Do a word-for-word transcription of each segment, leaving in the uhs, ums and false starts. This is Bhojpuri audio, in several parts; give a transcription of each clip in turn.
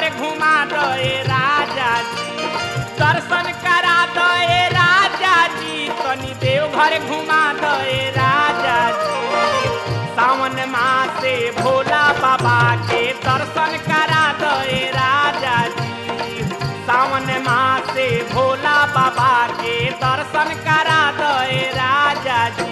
देवघर घुमा दे राजा जी, दर्शन करा दे राजा जी, तनी देवघर घुमा दे राजा जी। सावन मासे भोला बाबा के दर्शन करा दे राजा जी, सावन मासे भोला बाबा के दर्शन करा दे राजा जी।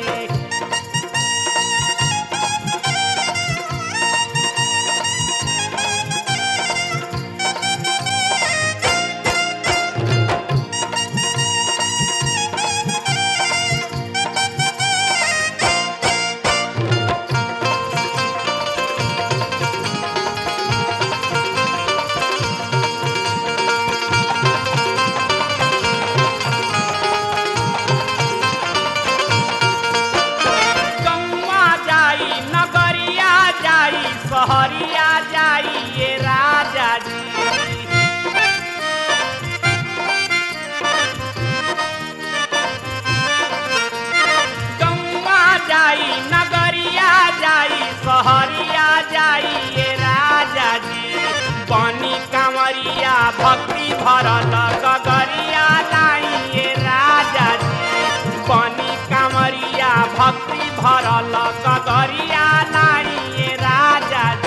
सहरिया जाइए राजा जी, गौवा जाई नगरिया जाई सहरिया जाइए राजा जी। बनी कांवरिया भक्ति भरल गगरिया लाइए राजा जी, बनी कांवरिया भक्ति भरल गगरिया लाइए राजा जी।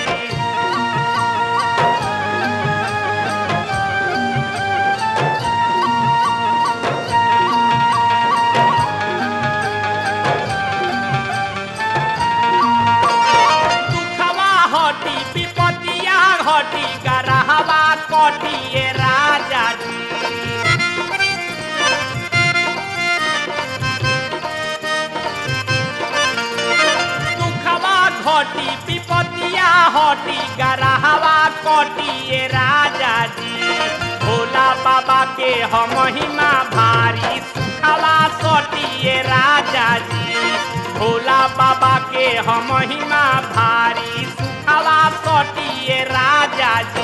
दुखवा हटी विपतिया हटी गरहवा कटिए राजा जी, हटी विपतिया हटी गरहवा कटिए राजा जी। भोला बाबा के हम महिमा भारी सुखवा सटिए राजा जी, भोला बाबा के हम महिमा भारी सुखवा सटिए राजा जी।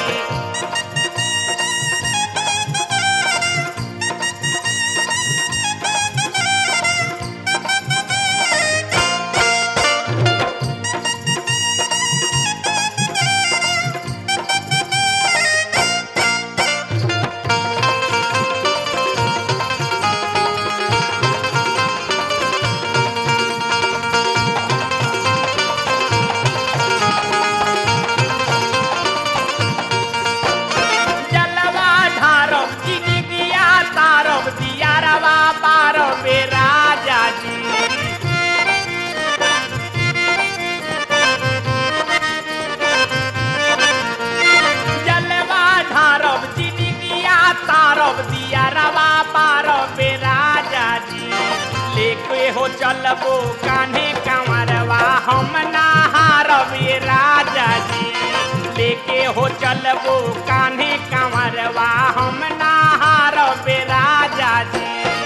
हो चलबो कान्हे कंवरवा हम नहारबे राजा जी, लेके हो चलबो कान्हे कंवरवा हम नहारबे राजा जी।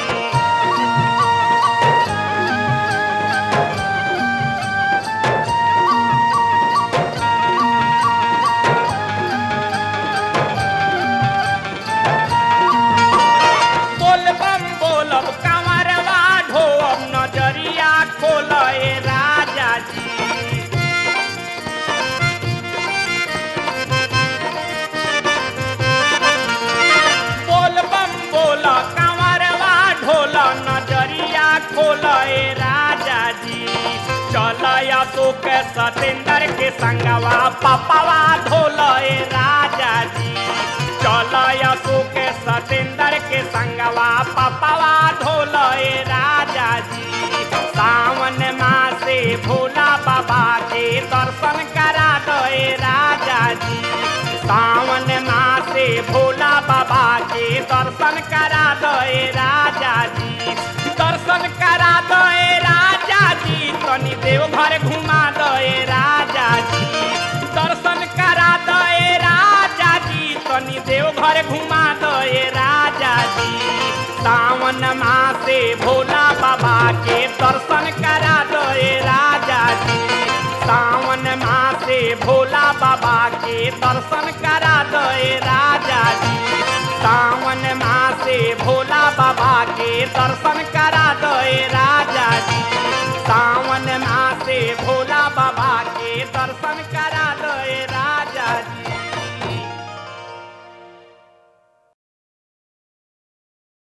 बोलबम बोलब कंवरवा ढोब नजरिया खोले राजा जी, बोलबम बोल कंवरवा ढोल नजरिया खोले राजा जी। चल अशोक सतेंद्र के संगवा पपवा ढोले राजा जी, चल अशोक सतेंद्र के संगवा पपवा ढोले राजा जी। सावन मासे भोला बाबा के दर्शन करा दे राजा जी, सावन मासे भोला बाबा के दर्शन करा दे राजा जी। दर्शन करा दे राजा जी, तनी देवघर घुमा दे राजा जी, दर्शन करा दे राजा जी, तनी देवघर घुमा दे राजा जी। सावन मासे भोला बाबा के दर्शन करा दे राजा जी, सावन मासे भोला बाबा के दर्शन करा दे राजा जी, सावन मासे भोला बाबा के दर्शन करा दे राजा जी, सावन मासे भोला बाबा के दर्शन करा